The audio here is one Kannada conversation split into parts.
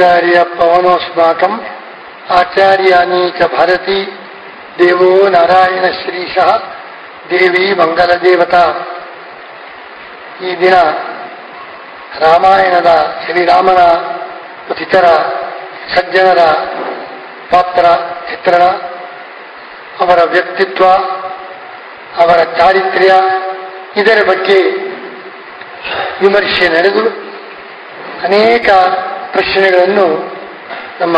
ಆಚಾರ್ಯ ಪವನೋಸ್ಮಾಕಂ ಆಚಾರ್ಯಾನಿ ಚ ಭಾರತಿ ದೇವೋ ನಾರಾಯಣ ಶ್ರೀಶಃ ದೇವಿ ಮಂಗಲದೇವತಾ. ಈ ದಿನ ರಾಮಾಯಣದ ಶ್ರೀರಾಮನ ಇತರ ಸಜ್ಜನರ ಪಾತ್ರ ಚಿತ್ರಣ, ಅವರ ವ್ಯಕ್ತಿತ್ವ, ಅವರ ಚಾರಿತ್ರ್ಯ, ಇದರ ಬಗ್ಗೆ ವಿಮರ್ಶೆ ನಡೆದು ಅನೇಕ ಪ್ರಶ್ನೆಗಳನ್ನು ನಮ್ಮ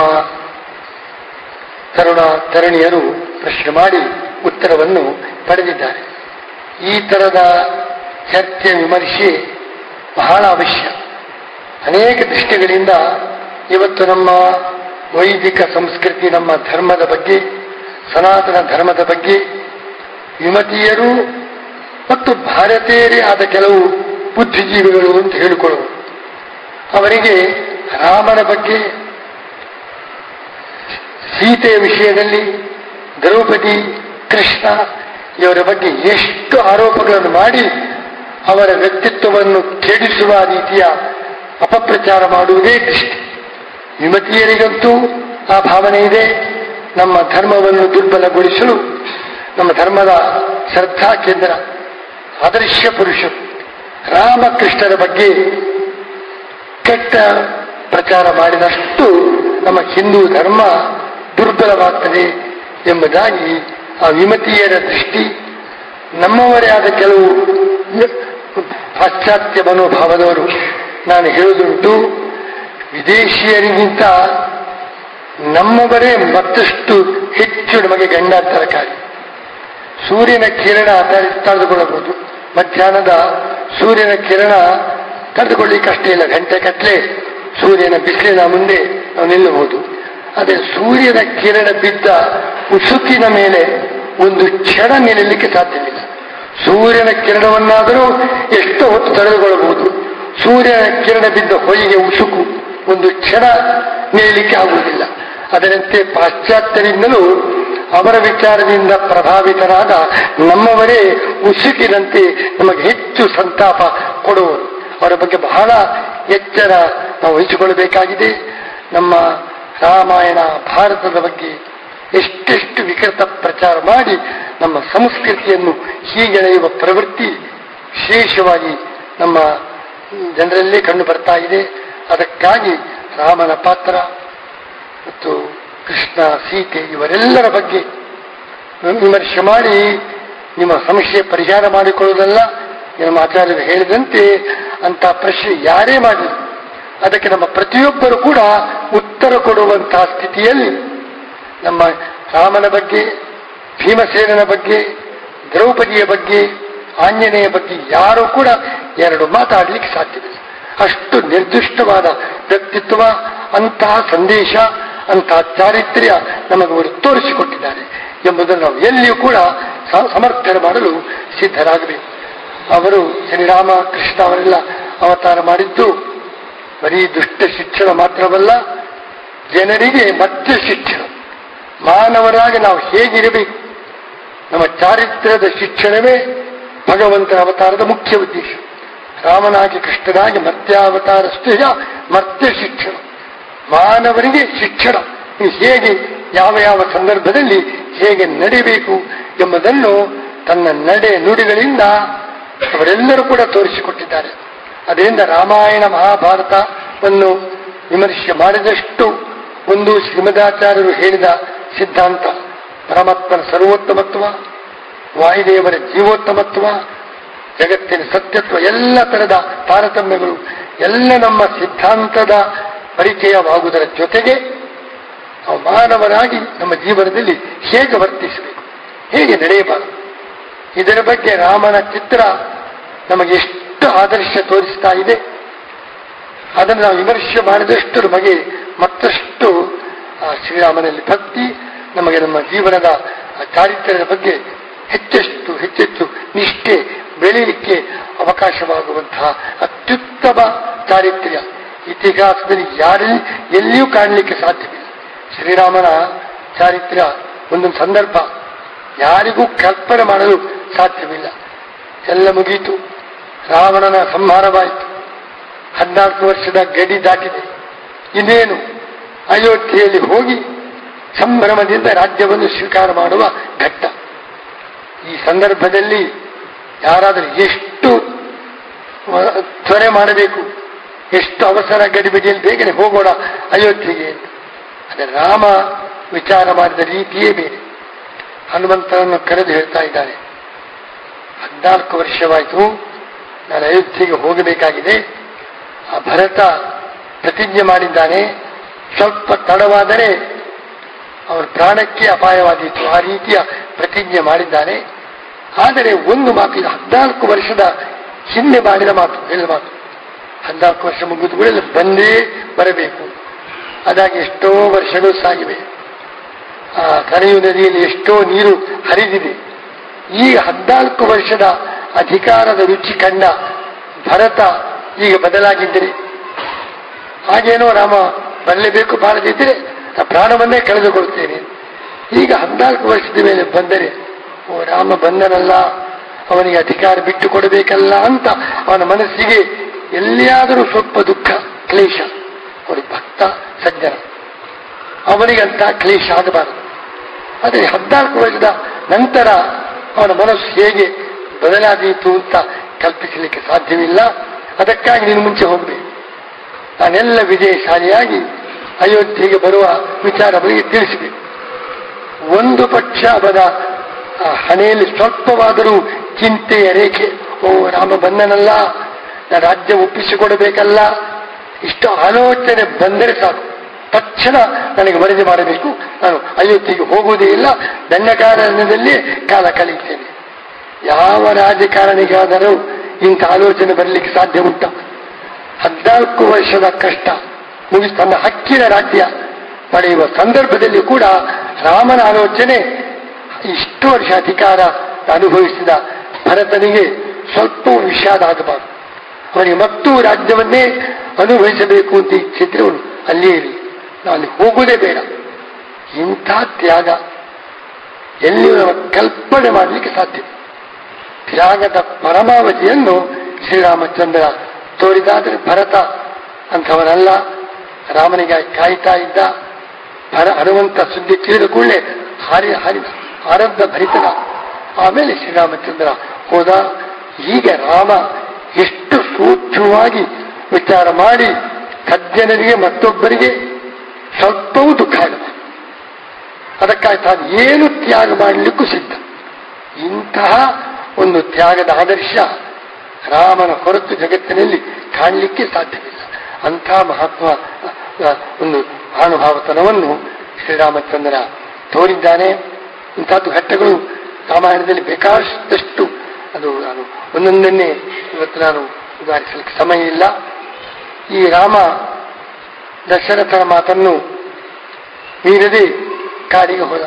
ತರುಣಿಯರು ಪ್ರಶ್ನೆ ಮಾಡಿ ಉತ್ತರವನ್ನು ಪಡೆದಿದ್ದಾರೆ. ಈ ತರದ ಚರ್ಚೆ ವಿಮರ್ಶೆ ಬಹಳ ಅವಶ್ಯ. ಅನೇಕ ದೃಷ್ಟಿಗಳಿಂದ ಇವತ್ತು ನಮ್ಮ ವೈದಿಕ ಸಂಸ್ಕೃತಿ, ನಮ್ಮ ಧರ್ಮದ ಬಗ್ಗೆ, ಸನಾತನ ಧರ್ಮದ ಬಗ್ಗೆ ವಿಮತೀಯರು ಮತ್ತು ಭಾರತೀಯರೇ ಆದ ಕೆಲವು ಬುದ್ಧಿಜೀವಿಗಳು ಅಂತ ಹೇಳಿಕೊಳ್ಳುವರು. ಅವರಿಗೆ ರಾಮನ ಬಗ್ಗೆ, ಸೀತೆಯ ವಿಷಯದಲ್ಲಿ, ದ್ರೌಪದಿ, ಕೃಷ್ಣ ಇವರ ಬಗ್ಗೆ ಎಷ್ಟು ಆರೋಪಗಳನ್ನು ಮಾಡಿ ಅವರ ವ್ಯಕ್ತಿತ್ವವನ್ನು ಕೆಡಿಸುವ ರೀತಿಯ ಅಪಪ್ರಚಾರ ಮಾಡುವುದೇ ದೃಷ್ಟಿ. ವಿಮತೀಯರಿಗಂತೂ ಆ ಭಾವನೆ ಇದೆ. ನಮ್ಮ ಧರ್ಮವನ್ನು ದುರ್ಬಲಗೊಳಿಸಲು, ನಮ್ಮ ಧರ್ಮದ ಶ್ರದ್ಧಾ ಕೇಂದ್ರ ಆದರ್ಶ ಪುರುಷರು ರಾಮಕೃಷ್ಣರ ಬಗ್ಗೆ ಕೆಟ್ಟ ಪ್ರಚಾರ ಮಾಡಿದಷ್ಟು ನಮ್ಮ ಹಿಂದೂ ಧರ್ಮ ದುರ್ಬಲವಾಗ್ತದೆ ಎಂಬುದಾಗಿ ಆ ವಿಮತೀಯರ ದೃಷ್ಟಿ. ನಮ್ಮವರೇ ಆದ ಕೆಲವು ಪಾಶ್ಚಾತ್ಯ ಮನೋಭಾವದವರು ನಾನು ಹೇಳುವುದುಂಟು, ವಿದೇಶಿಯರಿಗಿಂತ ನಮ್ಮವರೇ ಮತ್ತಷ್ಟು ಹೆಚ್ಚು ನಮಗೆ ಗಂಡಾಂತರಕಾರಿ. ಸೂರ್ಯನ ಕಿರಣ ತಡೆದುಕೊಳ್ಳಬಹುದು, ಮಧ್ಯಾಹ್ನದ ಸೂರ್ಯನ ಕಿರಣ ತಡೆದುಕೊಳ್ಳಿಕ್ಕೆ ಅಷ್ಟೇ ಇಲ್ಲ, ಗಂಟೆ ಕಟ್ಟಲೆ ಸೂರ್ಯನ ಬಿಸಿಲಿನ ಮುಂದೆ ನಾವು ನಿಲ್ಲಬಹುದು. ಆದರೆ ಸೂರ್ಯನ ಕಿರಣ ಬಿದ್ದ ಉಸುಕಿನ ಮೇಲೆ ಒಂದು ಕ್ಷಣ ನಿಲ್ಲಲಿಕ್ಕೆ ಸಾಧ್ಯವಿಲ್ಲ. ಸೂರ್ಯನ ಕಿರಣವನ್ನಾದರೂ ಎಷ್ಟು ಹೊತ್ತು ತಡೆದುಕೊಳ್ಳಬಹುದು, ಸೂರ್ಯನ ಕಿರಣ ಬಿದ್ದ ಹೊಯ್ಗೆ ಉಸುಕು ಒಂದು ಕ್ಷಣ ನಿಲ್ಲಲಿಕ್ಕೆ ಆಗುವುದಿಲ್ಲ. ಅದರಂತೆ ಪಾಶ್ಚಾತ್ಯರಿಂದಲೂ ಅವರ ವಿಚಾರದಿಂದ ಪ್ರಭಾವಿತರಾದ ನಮ್ಮವರೇ ಉಸುಕಿನಂತೆ ನಮಗೆ ಹೆಚ್ಚು ಸಂತಾಪ ಕೊಡುವರು. ಅವರ ಬಗ್ಗೆ ಬಹಳ ಎಚ್ಚರ ನಾವು ವಹಿಸಿಕೊಳ್ಳಬೇಕಾಗಿದೆ. ನಮ್ಮ ರಾಮಾಯಣ ಭಾರತದ ಬಗ್ಗೆ ಎಷ್ಟೆಷ್ಟು ವಿಕೃತ ಪ್ರಚಾರ ಮಾಡಿ ನಮ್ಮ ಸಂಸ್ಕೃತಿಯನ್ನು ಹೀಗೆಳೆಯುವ ಪ್ರವೃತ್ತಿ ವಿಶೇಷವಾಗಿ ನಮ್ಮ ಜನರಲ್ಲೇ ಕಂಡು ಬರ್ತಾ ಇದೆ. ಅದಕ್ಕಾಗಿ ರಾಮನ ಪಾತ್ರ ಮತ್ತು ಕೃಷ್ಣ, ಸೀತೆ ಇವರೆಲ್ಲರ ಬಗ್ಗೆ ವಿಮರ್ಶೆ ಮಾಡಿ ನಿಮ್ಮ ಸಮಸ್ಯೆ ಪರಿಹಾರ ಮಾಡಿಕೊಳ್ಳುವುದಲ್ಲ. ನಮ್ಮ ಆಚಾರ್ಯರು ಹೇಳಿದಂತೆ ಅಂತ ಪ್ರಶ್ನೆ ಯಾರೇ ಮಾಡಲಿ ಅದಕ್ಕೆ ನಮ್ಮ ಪ್ರತಿಯೊಬ್ಬರು ಕೂಡ ಉತ್ತರ ಕೊಡುವಂತಹ ಸ್ಥಿತಿಯಲ್ಲಿ ನಮ್ಮ ರಾಮನ ಬಗ್ಗೆ, ಭೀಮಸೇನನ ಬಗ್ಗೆ, ದ್ರೌಪದಿಯ ಬಗ್ಗೆ, ಆಂಜನೇಯ ಬಗ್ಗೆ ಯಾರೂ ಕೂಡ ಎರಡು ಮಾತಾಡಲಿಕ್ಕೆ ಸಾಧ್ಯವಿಲ್ಲ. ಅಷ್ಟು ನಿರ್ದಿಷ್ಟವಾದ ವ್ಯಕ್ತಿತ್ವ, ಅಂತಹ ಸಂದೇಶ, ಅಂತಹ ಚಾರಿತ್ರ್ಯ ನಮಗವರು ತೋರಿಸಿಕೊಟ್ಟಿದ್ದಾರೆ ಎಂಬುದನ್ನು ನಾವು ಎಲ್ಲಿಯೂ ಕೂಡ ಸಮರ್ಥನೆ ಮಾಡಲು ಸಿದ್ಧರಾಗಬೇಕು. ಅವರು ಶ್ರೀರಾಮ ಕೃಷ್ಣ ಅವರೆಲ್ಲ ಅವತಾರ ಮಾಡಿದ್ದು ಬರೀ ದುಷ್ಟ ಶಿಕ್ಷಣ ಮಾತ್ರವಲ್ಲ, ಜನರಿಗೆ ಮತ್ತೆ ಶಿಕ್ಷಣ, ಮಾನವರಾಗಿ ನಾವು ಹೇಗಿರಬೇಕು, ನಮ್ಮ ಚಾರಿತ್ರ್ಯದ ಶಿಕ್ಷಣವೇ ಭಗವಂತನ ಅವತಾರದ ಮುಖ್ಯ ಉದ್ದೇಶ. ರಾಮನಾಗಿ ಕೃಷ್ಣನಾಗಿ ಮರ್ತ್ಯಾವತಾರಷ್ಟೇ ಮರ್ತ್ಯ ಶಿಕ್ಷಣ, ಮಾನವರಿಗೆ ಶಿಕ್ಷಣ. ಹೇಗೆ ಯಾವ ಯಾವ ಸಂದರ್ಭದಲ್ಲಿ ಹೇಗೆ ನಡೆಯಬೇಕು ಎಂಬುದನ್ನು ತನ್ನ ನಡೆ ನುಡಿಗಳಿಂದ ಅವರೆಲ್ಲರೂ ಕೂಡ ತೋರಿಸಿಕೊಟ್ಟಿದ್ದಾರೆ. ಅದರಿಂದ ರಾಮಾಯಣ ಮಹಾಭಾರತವನ್ನು ವಿಮರ್ಶೆ ಮಾಡಿದಷ್ಟು ಒಂದು ಶ್ರೀಮದಾಚಾರ್ಯರು ಹೇಳಿದ ಸಿದ್ಧಾಂತ, ಪರಮಾತ್ಮನ ಸರ್ವೋತ್ತಮತ್ವ, ವಾಯುದೇವರ ಜೀವೋತ್ತಮತ್ವ, ಜಗತ್ತಿನ ಸತ್ಯತ್ವ, ಎಲ್ಲ ತರದ ತಾರತಮ್ಯಗಳು ಎಲ್ಲ ನಮ್ಮ ಸಿದ್ಧಾಂತದ ಪರಿಚಯವಾಗುವುದರ ಜೊತೆಗೆ ನಾವು ಮಾನವರಾಗಿ ನಮ್ಮ ಜೀವನದಲ್ಲಿ ಹೇಗೆ ವರ್ತಿಸಬೇಕು, ಹೇಗೆ ನಡೆಯಬಾರದು, ಇದರ ಬಗ್ಗೆ ರಾಮನ ಚಿತ್ರ ನಮಗೆ ಎಷ್ಟು ಆದರ್ಶ ತೋರಿಸ್ತಾ ಇದೆ. ಅದನ್ನು ನಾವು ವಿಮರ್ಶೆ ಮಾಡಿದಷ್ಟು ನಮಗೆ ಮತ್ತಷ್ಟು ಶ್ರೀರಾಮನಲ್ಲಿ ಭಕ್ತಿ, ನಮಗೆ ನಮ್ಮ ಜೀವನದ ಚಾರಿತ್ರ್ಯದ ಬಗ್ಗೆ ಹೆಚ್ಚೆಚ್ಚು ನಿಷ್ಠೆ ಬೆಳೀಲಿಕ್ಕೆ ಅವಕಾಶವಾಗುವಂತಹ ಅತ್ಯುತ್ತಮ ಚಾರಿತ್ರ್ಯ ಇತಿಹಾಸದಲ್ಲಿ ಎಲ್ಲಿಯೂ ಕಾಣಲಿಕ್ಕೆ ಸಾಧ್ಯವಿಲ್ಲ. ಶ್ರೀರಾಮನ ಚಾರಿತ್ರ್ಯ ಒಂದೊಂದು ಸಂದರ್ಭ ಯಾರಿಗೂ ಕಲ್ಪನೆ ಮಾಡಲು ಸಾಧ್ಯವಿಲ್ಲ. ಎಲ್ಲ ಮುಗೀತು, ರಾವಣನ ಸಂಹಾರವಾಯಿತು, 14 ವರ್ಷದ ಗಡಿ ದಾಟಿದೆ. ಇನ್ನೇನು ಅಯೋಧ್ಯೆಯಲ್ಲಿ ಹೋಗಿ ಸಂಭ್ರಮದಿಂದ ರಾಜ್ಯವನ್ನು ಸ್ವೀಕಾರ ಮಾಡುವ ಘಟ್ಟ. ಈ ಸಂದರ್ಭದಲ್ಲಿ ಯಾರಾದರೂ ಎಷ್ಟು ತ್ವರೆ ಮಾಡಬೇಕು, ಎಷ್ಟು ಅವಸರ ಗಡಿಬಿಡಿಯಲ್ಲಿ ಬೇಗನೆ ಹೋಗೋಣ ಅಯೋಧ್ಯೆಗೆ. ಆದರೆ ರಾಮ ವಿಚಾರ ಮಾಡಿದ ರೀತಿಯೇ ಬೇರೆ. ಹನುಮಂತನನ್ನು ಕರೆದು ಹೇಳ್ತಾ ಇದ್ದಾನೆ, 14 ವರ್ಷವಾಯಿತು, ನಾನು ಅಯೋಧ್ಯೆಗೆ ಹೋಗಬೇಕಾಗಿದೆ. ಆ ಭರತ ಪ್ರತಿಜ್ಞೆ ಮಾಡಿದ್ದಾನೆ, ಸ್ವಲ್ಪ ತಡವಾದರೆ ಅವನ ಪ್ರಾಣಕ್ಕೆ ಅಪಾಯವಾದೀತು. ಆ ರೀತಿಯ ಪ್ರತಿಜ್ಞೆ ಮಾಡಿದ್ದಾನೆ. ಆದರೆ ಒಂದು ಮಾತು, ಇದು 14 ವರ್ಷದ ಹಿಂದೆ ಮಾಡಿದ ಮಾತು, ಎಲ್ಲ ಮಾತು. 14 ವರ್ಷ ಮುಗಿದು ಕೂಡ ಬಂದೇ ಬರಬೇಕು. ಅದಾಗಿ ಎಷ್ಟೋ ವರ್ಷಗಳು ಸಾಗಿವೆ. ಆ ಕರೆಯು ನದಿಯಲ್ಲಿ ಎಷ್ಟೋ ನೀರು ಹರಿದಿದೆ. ಈಗ 14 ವರ್ಷದ ಅಧಿಕಾರದ ರುಚಿ ಕಂಡ ಭರತ ಈಗ ಬದಲಾಗಿದ್ದರೆ, ಹಾಗೇನೋ ರಾಮ ಬರಲೇಬೇಕು, ಬಾರದಿದ್ದರೆ ಪ್ರಾಣವನ್ನೇ ಕಳೆದುಕೊಳ್ತೇನೆ. ಈಗ 14 ವರ್ಷದ ಮೇಲೆ ಬಂದರೆ, ಓ ರಾಮ ಬಂದನಲ್ಲ, ಅವನಿಗೆ ಅಧಿಕಾರ ಬಿಟ್ಟು ಕೊಡಬೇಕಲ್ಲ ಅಂತ ಅವನ ಮನಸ್ಸಿಗೆ ಎಲ್ಲಿಯಾದರೂ ಸ್ವಲ್ಪ ದುಃಖ ಕ್ಲೇಶ. ಅವನು ಭಕ್ತ ಸಜ್ಜನ, ಅವನಿಗಂತ ಕ್ಲೇಶ ಆಗಬಾರದು. ಆದರೆ 14 ವರ್ಷದ ನಂತರ ಅವನ ಮನಸ್ಸು ಹೇಗೆ ಬದಲಾದೀತು ಅಂತ ಕಲ್ಪಿಸಲಿಕ್ಕೆ ಸಾಧ್ಯವಿಲ್ಲ. ಅದಕ್ಕಾಗಿ ನೀನು ಮುಂಚೆ ಹೋಗಬೇಕು. ನಾನೆಲ್ಲ ವಿಜಯಶಾಲಿಯಾಗಿ ಅಯೋಧ್ಯೆಗೆ ಬರುವ ವಿಚಾರ ಅವರಿಗೆ ತಿಳಿಸಬೇಕು. ಒಂದು ಪಕ್ಷ ಅವರ ಹಣೆಯಲ್ಲಿ ಸ್ವಲ್ಪವಾದರೂ ಚಿಂತೆಯ ರೇಖೆ, ಓ ರಾಮ ಬಂದನಲ್ಲ, ನಾನು ರಾಜ್ಯ ಒಪ್ಪಿಸಿಕೊಡಬೇಕಲ್ಲ, ಇಷ್ಟು ಆಲೋಚನೆ ಬಂದರೆ ಸಾಕು, ತಕ್ಷಣ ನನಗೆ ವರದಿ ಮಾಡಬೇಕು, ನಾನು ಅಯೋಧ್ಯೆಗೆ ಹೋಗುವುದೇ ಇಲ್ಲ, ದಂಡಕಾರಣ್ಯದಲ್ಲೇ ಕಾಲ ಕಳೆಯುತ್ತೇನೆ. ಯಾವ ರಾಜಕಾರಣಿಗಾದರೂ ಇಂಥ ಆಲೋಚನೆ ಬರಲಿಕ್ಕೆ ಸಾಧ್ಯ ಉಂಟ? 14 ವರ್ಷದ ಕಷ್ಟ ಮುಗಿಸಿ ತನ್ನ ಹಕ್ಕಿನ ರಾಜ್ಯ ಪಡೆಯುವ ಸಂದರ್ಭದಲ್ಲಿ ಕೂಡ ರಾಮನ ಆಲೋಚನೆ, ಇಷ್ಟು ವರ್ಷ ಅಧಿಕಾರ ಅನುಭವಿಸಿದ ಭರತನಿಗೆ ಸ್ವಲ್ಪ ವಿಷಾದ ಆಗಬಾರದು. ಅವನಿಗೆ ಮತ್ತೂ ರಾಜ್ಯವನ್ನೇ ಅನುಭವಿಸಬೇಕು ಅಂತ ಇಚ್ಛಿದ್ರೆ ಅವನು ಅಲ್ಲಿಯೇ ಇರಲಿ, ನಾನು ಹೋಗುವುದೇ ಬೇಡ. ಇಂಥ ತ್ಯಾಗ ಎಲ್ಲಿಯೂ ಕಲ್ಪನೆ ಮಾಡಲಿಕ್ಕೆ ಸಾಧ್ಯ. ತ್ಯಾಗದ ಪರಮಾವಧಿಯನ್ನು ಶ್ರೀರಾಮಚಂದ್ರ ತೋರಿದಾದರೆ ಭರತ ಅಂಥವನಲ್ಲ. ರಾಮನಿಗಾಗಿ ಕಾಯ್ತಾ ಇದ್ದ. ಹನುಮಂತ ಸುದ್ದಿ ತಿಳಿದ ಕೂಡಲೇ ಆರಂಭ ಭರಿತನ. ಆಮೇಲೆ ಶ್ರೀರಾಮಚಂದ್ರ ಹೋದ. ಈಗ ರಾಮ ಎಷ್ಟು ಸೂಕ್ಷ್ಮವಾಗಿ ವಿಚಾರ ಮಾಡಿ ಸಜ್ಜನರಿಗೆ ಮತ್ತೊಬ್ಬರಿಗೆ ಸ್ವಲ್ಪವೂ ದುಃಖ ಆಗಬಾರದು. ಅದಕ್ಕಾಗಿ ತಾನು ಏನು ತ್ಯಾಗ ಮಾಡಲಿಕ್ಕೂ ಸಿದ್ಧ. ಇಂತಹ ಒಂದು ತ್ಯಾಗದ ಆದರ್ಶ ರಾಮನ ಹೊರತು ಜಗತ್ತಿನಲ್ಲಿ ಕಾಣಲಿಕ್ಕೆ ಸಾಧ್ಯವಿಲ್ಲ. ಅಂಥ ಮಹಾತ್ಮ ಒಂದು ಅನುಭಾವತನವನ್ನು ಶ್ರೀರಾಮಚಂದ್ರ ತೋರಿದ್ದಾನೆ. ಇಂಥದ್ದು ಘಟ್ಟಗಳು ರಾಮಾಯಣದಲ್ಲಿ ಬೇಕಾದಷ್ಟು. ಅದು ನಾನು ಒಂದೊಂದನ್ನೇ ಇವತ್ತು ನಾನು ಉದಾಹರಿಸಲಿಕ್ಕೆ ಸಮಯ ಇಲ್ಲ. ಈ ರಾಮ ದಶರಥನ ಮಾತನ್ನು ಮೀರದೆ ಕಾಡಿಗೆ ಹೋದ.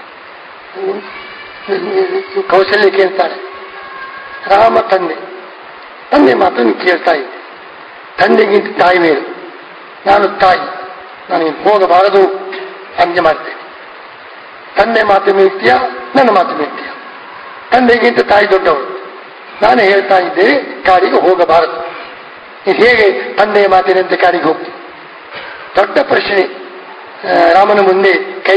ಕೌಶಲ್ಯ ಕೇಳ್ತಾಳೆ, ರಾಮ ತಂದೆ ಮಾತನ್ನು ಕೇಳ್ತಾ ಇದ್ದೆ. ತಂದೆಗಿಂತ ತಾಯಿ ಮೇಲು, ನಾನು ತಾಯಿ, ನಾನು ಹೋಗಬಾರದು ಆಜ್ಞೆ ಮಾಡ್ತೇನೆ. ತಂದೆ ಮಾತು ಮೀರ್ತೀಯ, ನನ್ನ ಮಾತು ಮೀರ್ತೀಯ? ತಂದೆಗಿಂತ ತಾಯಿ ದೊಡ್ಡವಳು. ನಾನು ಹೇಳ್ತಾ ಇದ್ದೆ ಕಾಡಿಗೆ ಹೋಗಬಾರದು. ನೀನು ಹೇಗೆ ತಂದೆಯ ಮಾತಿನಂತೆ ಕಾಡಿಗೆ ಹೋಗ್ತೀನಿ? ದೊಡ್ಡ ಪ್ರಶ್ನೆ ರಾಮನ ಮುಂದೆ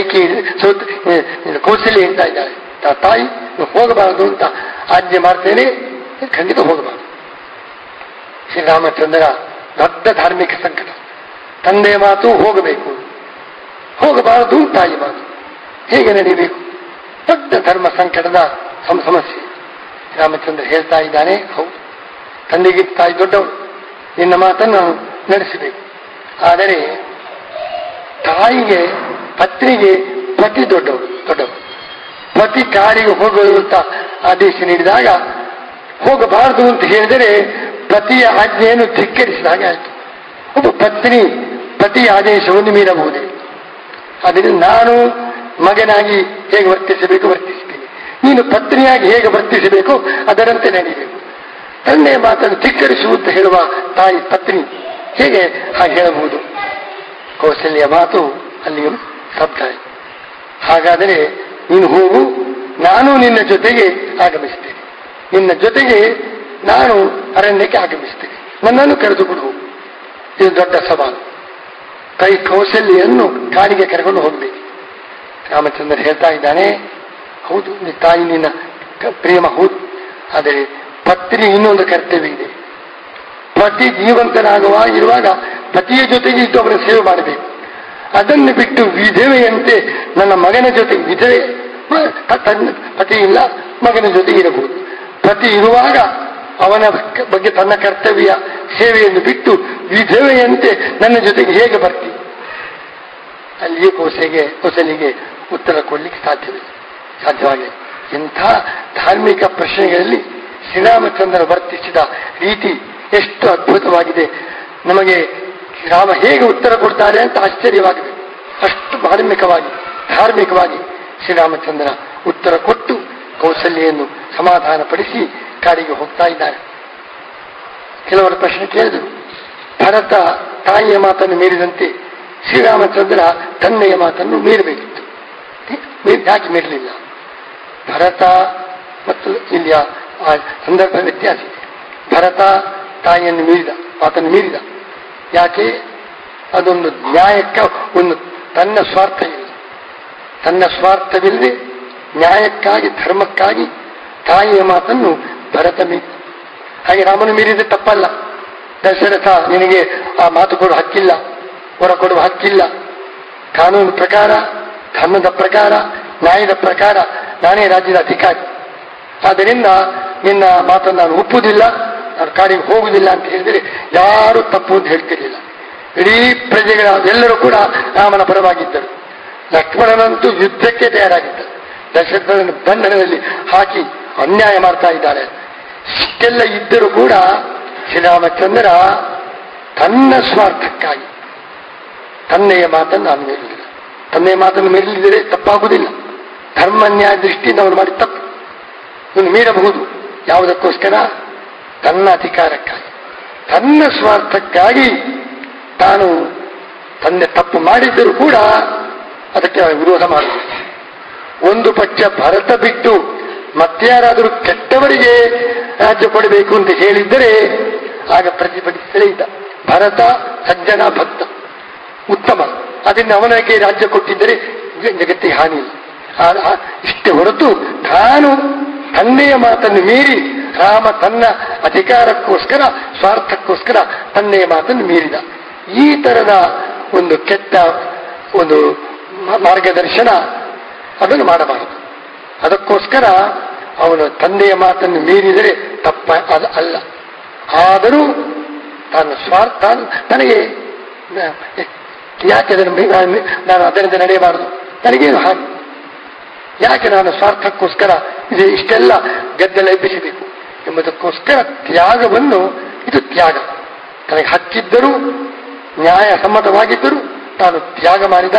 ಕೌಶಲ್ಯ ಹೇಳ್ತಾ ಇದ್ದಾಳೆ, ತಾಯಿ ನೀವು ಹೋಗಬಾರದು ಅಂತ ಆಜ್ಞೆ ಮಾಡ್ತೇನೆ, ಖಂಡಿತ ಹೋಗಬಾರದು. ಶ್ರೀರಾಮಚಂದ್ರ ದೊಡ್ಡ ಧಾರ್ಮಿಕ ಸಂಕಟ. ತಂದೆಯ ಮಾತು ಹೋಗಬೇಕು, ಹೋಗಬಾರದು ತಾಯಿ ಮಾತು ಹೇಗೆ ನಡೀಬೇಕು? ದೊಡ್ಡ ಧರ್ಮ ಸಂಕಟದ ಸಮಸ್ಯೆ. ರಾಮಚಂದ್ರ ಹೇಳ್ತಾ ಇದ್ದಾನೆ, ಹೌದು, ತಂದೆಗೆ ತಾಯಿ ದೊಡ್ಡವಳು, ನಿನ್ನ ಮಾತನ್ನು ನಾನು ನಡೆಸಬೇಕು. ಆದರೆ ತಾಯಿಗೆ, ಪತ್ನಿಗೆ ಪತಿ ದೊಡ್ಡವಳು. ಪತಿ ಕಾಡಿಗೆ ಹೋಗಲು ಅಂತ ಆದೇಶ ನೀಡಿದಾಗ ಹೋಗಬಾರದು ಅಂತ ಹೇಳಿದರೆ ಪತಿಯ ಆಜ್ಞೆಯನ್ನು ಧಿಕ್ಕರಿಸಿದ ಹಾಗೆ ಆಯಿತು. ಒಬ್ಬ ಪತ್ನಿ ಪತಿಯ ಆದೇಶವನ್ನು ಮೀರಬಹುದೇ? ಅದರಿಂದ ನಾನು ಮಗನಾಗಿ ಹೇಗೆ ವರ್ತಿಸಬೇಕು ವರ್ತಿಸ್ತೀನಿ, ನೀನು ಪತ್ನಿಯಾಗಿ ಹೇಗೆ ವರ್ತಿಸಬೇಕು ಅದರಂತೆ ನಡೀಬೇಕು. ತಂದೆಯ ಮಾತನ್ನು ಧಿಕ್ಕರಿಸುವಂತ ಹೇಳುವ ತಾಯಿ ಪತ್ನಿ ಹೇಗೆ ಹಾಗೆ ಹೇಳಬಹುದು? ಕೌಶಲ್ಯ ಮಾತು ಅಲ್ಲಿಯೂ ಶಬ್ದ. ಹಾಗಾದರೆ ನೀನು ಹೋಗು, ನಾನು ನಿನ್ನ ಜೊತೆಗೆ ಆಗಮಿಸ್ತೇನೆ, ನಿನ್ನ ಜೊತೆಗೆ ನಾನು ಅರಣ್ಯಕ್ಕೆ ಆಗಮಿಸ್ತೇನೆ, ನನ್ನನ್ನು ಕರೆದುಕೊಂಡು ಹೋಗು. ಇದು ದೊಡ್ಡ ಸವಾಲು. ತಾಯಿ ಕೌಸಲ್ಯನ್ನು ಕಾಡಿಗೆ ಕರೆಕೊಂಡು ಹೋಗಬೇಕು. ರಾಮಚಂದ್ರ ಹೇಳ್ತಾ ಇದ್ದಾನೆ, ಹೌದು ತಾಯಿ ನಿನ್ನ ಪ್ರೇಮ ಹೌದು, ಆದರೆ ಪತ್ನಿ ಇನ್ನೊಂದು ಕರ್ತವ್ಯ ಇದೆ. ಪತಿ ಜೀವಂತನಾಗುವಾಗ ಪತಿಯ ಜೊತೆಗೆ ಇದ್ದೊಬ್ಬರ ಸೇವೆ ಮಾಡಬೇಕು. ಅದನ್ನು ಬಿಟ್ಟು ವಿಧವೆಯಂತೆ ನನ್ನ ಮಗನ ಜೊತೆ ವಿಧವೆ, ಪತಿ ಇಲ್ಲ ಮಗನ ಜೊತೆ ಇರಬಹುದು. ಪತಿ ಇರುವಾಗ ಅವನ ಬಗ್ಗೆ ತನ್ನ ಕರ್ತವ್ಯ ಸೇವೆಯನ್ನು ಬಿಟ್ಟು ವಿಧವೆಯಂತೆ ನನ್ನ ಜೊತೆಗೆ ಹೇಗೆ ಬರ್ತಿ? ಅಲ್ಲಿಯೇ ಕೌಸಲಿಗೆ ಉತ್ತರ ಕೊಡ್ಲಿಕ್ಕೆ ಸಾಧ್ಯವಾಗಿದೆ. ಇಂಥ ಧಾರ್ಮಿಕ ಪ್ರಶ್ನೆಗಳಲ್ಲಿ ಶ್ರೀರಾಮಚಂದ್ರ ವರ್ತಿಸಿದ ರೀತಿ ಎಷ್ಟು ಅದ್ಭುತವಾಗಿದೆ. ನಮಗೆ ರಾಮ ಹೇಗೆ ಉತ್ತರ ಕೊಡ್ತಾರೆ ಅಂತ ಆಶ್ಚರ್ಯವಾಗಿದೆ. ಅಷ್ಟು ಧಾರ್ಮಿಕವಾಗಿ ಶ್ರೀರಾಮಚಂದ್ರ ಉತ್ತರ ಕೊಟ್ಟು ಕೌಸಲ್ಯನ್ನು ಸಮಾಧಾನಪಡಿಸಿ ಕಾಡಿಗೆ ಹೋಗ್ತಾ ಇದ್ದಾರೆ. ಕೆಲವರು ಪ್ರಶ್ನೆ ಕೇಳಿದರು, ಭರತ ತಾಯಿಯ ಮಾತನ್ನು ಮೀರಿದಂತೆ ಶ್ರೀರಾಮಚಂದ್ರ ತಂದೆಯ ಮಾತನ್ನು ಮೀರಬೇಕಿತ್ತು, ಯಾಕೆ ಮೀರಲಿಲ್ಲ? ಭರತ ಮತ್ತು ಇಲ್ಲಿಯ ಸಂದರ್ಭ ವ್ಯತ್ಯಾಸ ಇದೆ. ಭರತ ತಾಯಿಯನ್ನು ಮಾತನ್ನು ಮೀರಿದ. ಯಾಕೆ? ಅದೊಂದು ನ್ಯಾಯಕ್ಕೆ ಒಂದು ತನ್ನ ಸ್ವಾರ್ಥವಿಲ್ಲದೆ ನ್ಯಾಯಕ್ಕಾಗಿ ಧರ್ಮಕ್ಕಾಗಿ ತಾಯಿಯ ಮಾತನ್ನು ಭರತ ಮೀರಿದ. ಹಾಗೆ ರಾಮನು ಮೀರಿದ್ರೆ ತಪ್ಪಲ್ಲ. ದಶರಥ ನಿನಗೆ ಆ ಮಾತು ಕೊಡುವ ಹಕ್ಕಿಲ್ಲ, ಹೊರ ಕೊಡುವ ಹಕ್ಕಿಲ್ಲ. ಕಾನೂನು ಪ್ರಕಾರ, ಧರ್ಮದ ಪ್ರಕಾರ, ನ್ಯಾಯದ ಪ್ರಕಾರ ನಾನೇ ರಾಜ್ಯದ ಅಧಿಕಾರಿ. ಆದ್ದರಿಂದ ನಿನ್ನ ಮಾತನ್ನು ನಾನು ಒಪ್ಪುವುದಿಲ್ಲ, ನಾನು ಕಾಡಿಗೆ ಹೋಗುವುದಿಲ್ಲ ಅಂತ ಹೇಳಿದರೆ ಯಾರು ತಪ್ಪು ಅಂತ ಹೇಳ್ತಿರ್ಲಿಲ್ಲ. ಇಡೀ ಪ್ರಜೆಗಳ ಎಲ್ಲರೂ ಕೂಡ ರಾಮನ ಪರವಾಗಿದ್ದರು. ಲಕ್ಷ್ಮಣನಂತೂ ಯುದ್ಧಕ್ಕೆ ತಯಾರಾಗಿದ್ದರು. ದಶರಥನ ಬಂಧನದಲ್ಲಿ ಹಾಕಿ ಅನ್ಯಾಯ ಮಾಡ್ತಾ ಇದ್ದಾರೆ. ಇಷ್ಟೆಲ್ಲ ಇದ್ದರೂ ಕೂಡ ಶ್ರೀರಾಮಚಂದ್ರ ತನ್ನ ಸ್ವಾರ್ಥಕ್ಕಾಗಿ ತಂದೆಯ ಮಾತನ್ನು ನಾನು ಮೀರಲಿಲ್ಲ. ತಂದೆಯ ಮಾತನ್ನು ಮೀರಲಿದ್ದರೆ ತಪ್ಪಾಗುವುದಿಲ್ಲ. ಧರ್ಮ ನ್ಯಾಯ ದೃಷ್ಟಿಯಿಂದ ಅವನು ಮಾಡಿ ತಪ್ಪು ಇವನು ಮೀರಬಹುದು. ಯಾವುದಕ್ಕೋಸ್ಕರ? ತನ್ನ ಅಧಿಕಾರಕ್ಕಾಗಿ, ತನ್ನ ಸ್ವಾರ್ಥಕ್ಕಾಗಿ ತಾನು ತಂದೆ ತಪ್ಪು ಮಾಡಿದ್ದರೂ ಕೂಡ ಅದಕ್ಕೆ ವಿರೋಧ ಮಾಡುವುದು. ಒಂದು ಪಕ್ಷ ಭರತ ಬಿಟ್ಟು ಮತ್ತಾರಾದರೂ ಕೆಟ್ಟವರಿಗೆ ರಾಜ್ಯ ಕೊಡಬೇಕು ಅಂತ ಹೇಳಿದ್ದರೆ ಆಗ ಪ್ರತಿಭಟಿಸಲೇ ಇದ್ದ. ಭರತ ಸಜ್ಜನ ಭಕ್ತ, ಉತ್ತಮ, ಅದರಿಂದ ಅವನಿಗೆ ರಾಜ್ಯ ಕೊಟ್ಟಿದ್ದರೆ ಜಗತ್ತಿಗೆ ಹಾನಿ ಇಲ್ಲ. ಇಷ್ಟೇ ಹೊರತು ತಾನು ತಂದೆಯ ಮಾತನ್ನು ಮೀರಿ ರಾಮ ತನ್ನ ಅಧಿಕಾರಕ್ಕೋಸ್ಕರ ಸ್ವಾರ್ಥಕ್ಕೋಸ್ಕರ ತಂದೆಯ ಮಾತನ್ನು ಮೀರಿದ. ಈ ತರದ ಒಂದು ಕೆಟ್ಟ ಒಂದು ಮಾರ್ಗದರ್ಶನ ಅದನ್ನು ಮಾಡಬಾರದು. ಅದಕ್ಕೋಸ್ಕರ ಅವನು ತಂದೆಯ ಮಾತನ್ನು ಮೀರಿದರೆ ತಪ್ಪ ಅಲ್ಲ. ಆದರೂ ತಾನು ಸ್ವಾರ್ಥ ನನಗೆ ಯಾಕೆ ನಾನು ಅದರಿಂದ ನಡೆಯಬಾರದು, ನನಗೇನು ಹಾಗೆ, ಯಾಕೆ ನಾನು ಸ್ವಾರ್ಥಕ್ಕೋಸ್ಕರ ಇಷ್ಟೆಲ್ಲ ಗದ್ದಲ ಎಬ್ಬಿಸಬೇಕು ಎಂಬುದಕ್ಕೋಸ್ಕರ ತ್ಯಾಗವನ್ನು, ಇದು ತ್ಯಾಗ. ತನಗೆ ಹಕ್ಕಿದ್ದರೂ ನ್ಯಾಯ ಸಮ್ಮತವಾಗಿದ್ದರೂ ತಾನು ತ್ಯಾಗ ಮಾಡಿದ.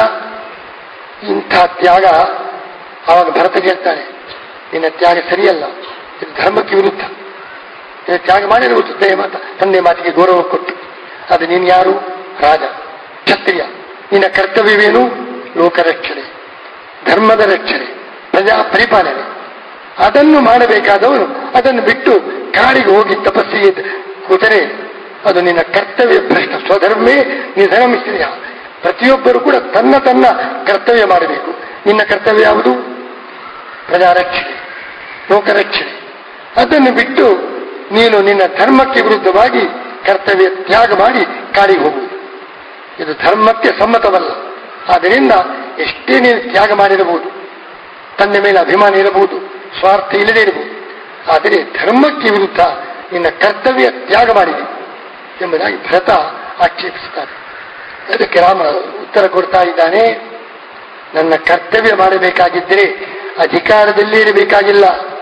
ಇಂಥ ತ್ಯಾಗ ಆವಾಗ ಭರತ ಹೇಳ್ತಾನೆ, ನಿನ್ನ ತ್ಯಾಗ ಸರಿಯಲ್ಲ, ಇದು ಧರ್ಮಕ್ಕೆ ವಿರುದ್ಧ. ನೀನು ತ್ಯಾಗ ಮಾಡಿರಬಹುದು ತಂದೆ ಮಾತಿಗೆ ಗೌರವ ಕೊಟ್ಟು. ಅದು ನೀನು ಯಾರು? ರಾಜ, ಕ್ಷತ್ರಿಯ. ನಿನ್ನ ಕರ್ತವ್ಯವೇನು? ಲೋಕರಕ್ಷಣೆ, ಧರ್ಮದ ರಕ್ಷಣೆ, ಪ್ರಜಾ ಪರಿಪಾಲನೆ. ಅದನ್ನು ಮಾಡಬೇಕಾದವನು ಅದನ್ನು ಬಿಟ್ಟು ಕಾಡಿಗೆ ಹೋಗಿ ತಪಸ್ಸಿಗೆ ಕೂತರೆ ಅದು ನಿನ್ನ ಕರ್ತವ್ಯ ಭ್ರಷ್ಟ. ಸ್ವಧರ್ಮೇ ನಿಧರ್ಮಿಸಿದ. ಪ್ರತಿಯೊಬ್ಬರು ಕೂಡ ತನ್ನ ಕರ್ತವ್ಯ ಮಾಡಬೇಕು. ನಿನ್ನ ಕರ್ತವ್ಯ ಯಾವುದು? ಪ್ರಜಾರಕ್ಷಣೆ, ಲೋಕರಕ್ಷಣೆ. ಅದನ್ನು ಬಿಟ್ಟು ನೀನು ನಿನ್ನ ಧರ್ಮಕ್ಕೆ ವಿರುದ್ಧವಾಗಿ ಕರ್ತವ್ಯ ತ್ಯಾಗ ಮಾಡಿ ಕಾಡಿಗೆ ಹೋಗುವುದು, ಇದು ಧರ್ಮಕ್ಕೆ ಸಮ್ಮತವಲ್ಲ. ಆದ್ದರಿಂದ ಎಷ್ಟೇ ನೀನು ತ್ಯಾಗ ಮಾಡಿರಬಹುದು, ತಂದೆ ಮೇಲೆ ಅಭಿಮಾನ ಇರಬಹುದು, ಸ್ವಾರ್ಥ ಇಲ್ಲದೆ ಇರಬಹುದು, ಆದರೆ ಧರ್ಮಕ್ಕೆ ವಿರುದ್ಧ ನಿನ್ನ ಕರ್ತವ್ಯ ತ್ಯಾಗ ಮಾಡಿದೆ ಎಂಬುದಾಗಿ ಭರತ ಆಕ್ಷೇಪಿಸುತ್ತಾರೆ. ಅದಕ್ಕೆ ರಾಮ ಉತ್ತರ ಕೊಡ್ತಾ ಇದ್ದಾನೆ, ನನ್ನ ಕರ್ತವ್ಯ ಮಾಡಬೇಕಾಗಿದ್ದರೆ ಅಧಿಕಾರದಲ್ಲೇ ಇರಬೇಕಾಗಿಲ್ಲ,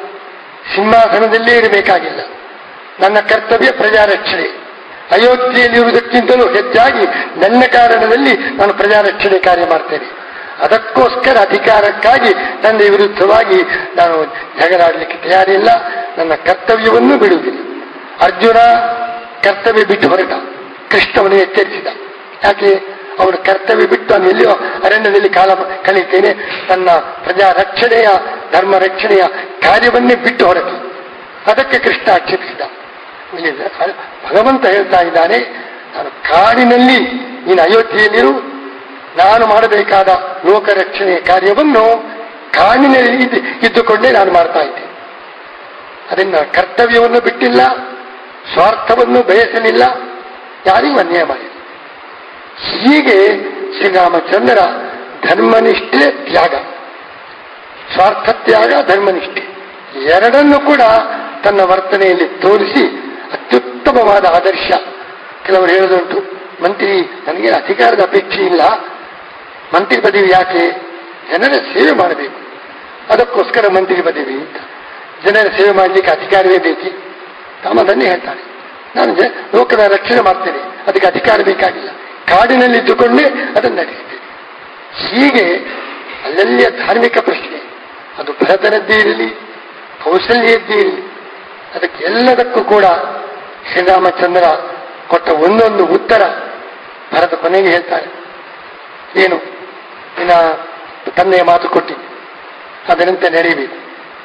ಸಿಂಹಾಸನದಲ್ಲೇ ಇರಬೇಕಾಗಿಲ್ಲ. ನನ್ನ ಕರ್ತವ್ಯ ಪ್ರಜಾರಕ್ಷಣೆ. ಅಯೋಧ್ಯೆಯಲ್ಲಿರುವುದಕ್ಕಿಂತಲೂ ಹೆಚ್ಚಾಗಿ ನನ್ನ ಕಾರಣದಲ್ಲಿ ನಾನು ಪ್ರಜಾರಕ್ಷಣೆ ಕಾರ್ಯ ಮಾಡ್ತೇನೆ. ಅದಕ್ಕೋಸ್ಕರ ಅಧಿಕಾರಕ್ಕಾಗಿ ತಂದೆಯ ವಿರುದ್ಧವಾಗಿ ನಾನು ಜಗಳಾಡಲಿಕ್ಕೆ ತಯಾರಿಲ್ಲ, ನನ್ನ ಕರ್ತವ್ಯವನ್ನು ಬಿಡುವುದಿಲ್ಲ. ಅರ್ಜುನ ಕರ್ತವ್ಯ ಬಿಟ್ಟು ಹೊರಟ, ಕೃಷ್ಣವನ್ನು ಎಚ್ಚರಿಸಿದ. ಯಾಕೆ? ಅವನು ಕರ್ತವ್ಯ ಬಿಟ್ಟು ನಾನು ಎಲ್ಲಿಯೋ ಅರಣ್ಯದಲ್ಲಿ ಕಾಲ ಕಳೀತೇನೆ, ತನ್ನ ಪ್ರಜಾ ರಕ್ಷಣೆಯ ಧರ್ಮ ರಕ್ಷಣೆಯ ಕಾರ್ಯವನ್ನೇ ಬಿಟ್ಟು ಹೊರಟ. ಅದಕ್ಕೆ ಕೃಷ್ಣ ಆಕ್ಷೇಪಿಸಿದ. ಭಗವಂತ ಹೇಳ್ತಾ ಇದ್ದಾನೆ, ನಾನು ಕಾಡಿನಲ್ಲಿ ನೀನು ಅಯೋಧ್ಯೆಯಲ್ಲಿರು, ನಾನು ಮಾಡಬೇಕಾದ ಲೋಕರಕ್ಷಣೆಯ ಕಾರ್ಯವನ್ನು ಕಾಡಿನಲ್ಲಿ ಇದ್ದುಕೊಂಡೇ ನಾನು ಮಾಡ್ತಾ ಇದ್ದೆ. ಅದನ್ನ ಕರ್ತವ್ಯವನ್ನು ಬಿಟ್ಟಿಲ್ಲ, ಸ್ವಾರ್ಥವನ್ನು ಬಯಸಲಿಲ್ಲ, ಯಾರಿಗೂ ಅನ್ಯಾಯ ಮಾಡಿಲ್ಲ. ಹೀಗೆ ಶ್ರೀರಾಮಚಂದ್ರ ಧರ್ಮನಿಷ್ಠೆ ತ್ಯಾಗ, ಸ್ವಾರ್ಥ ತ್ಯಾಗ, ಧರ್ಮನಿಷ್ಠೆ ಎರಡನ್ನೂ ಕೂಡ ತನ್ನ ವರ್ತನೆಯಲ್ಲಿ ತೋರಿಸಿ ಅತ್ಯುತ್ತಮವಾದ ಆದರ್ಶ. ಕೆಲವರು ಹೇಳೋದುಂಟು, ಮಂತ್ರಿ ನನಗೆ ಅಧಿಕಾರದ ಅಪೇಕ್ಷೆ ಇಲ್ಲ, ಮಂತ್ರಿ ಪದವಿ ಯಾಕೆ? ಜನರ ಸೇವೆ ಮಾಡಬೇಕು, ಅದಕ್ಕೋಸ್ಕರ ಮಂತ್ರಿ ಪದವಿ ಅಂತ. ಜನರ ಸೇವೆ ಮಾಡಲಿಕ್ಕೆ ಅಧಿಕಾರವೇ ಬೇಕು. ತಾಮ ಅದನ್ನೇ ಹೇಳ್ತಾರೆ, ನಾನು ಲೋಕದ ರಕ್ಷಣೆ ಮಾಡ್ತೇನೆ, ಅದಕ್ಕೆ ಅಧಿಕಾರ ಬೇಕಾಗಿಲ್ಲ, ಕಾಡಿನಲ್ಲಿ ಇದ್ದುಕೊಂಡೇ ಅದನ್ನು ನಡೆಸ್ತೇನೆ. ಹೀಗೆ ಅಲ್ಲಲ್ಲಿಯ ಧಾರ್ಮಿಕ ಪ್ರಶ್ನೆ, ಅದು ಭರತನದ್ದೇ ಇರಲಿ, ಕೌಸಲ್ಯದ್ದೇ ಇರಲಿ, ಅದಕ್ಕೆ ಎಲ್ಲದಕ್ಕೂ ಕೂಡ ಶ್ರೀರಾಮಚಂದ್ರ ಕೊಟ್ಟ ಒಂದೊಂದು ಉತ್ತರ ಭರತ ಕೊನೆಗೆ ಹೇಳ್ತಾರೆ. ಏನು ನಿನ್ನ ತಂದೆಯ ಮಾತು ಕೊಟ್ಟಿ, ಅದರಂತೆ ನಡೆಯಬೇಕು.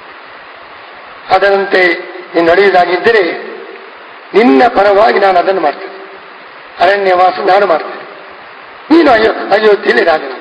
ಅದರಂತೆ ನೀನು ನಡೆಯುವುದಾಗಿದ್ದರೆ ನಿನ್ನ ಪರವಾಗಿ ನಾನು ಅದನ್ನು ಮಾಡ್ತೇನೆ, ಅರಣ್ಯವಾಸ ನಾನು ಮಾಡ್ತೇನೆ, ನೀನು ಅಯೋಧ್ಯೆಯಲ್ಲಿ ರಾಜನ.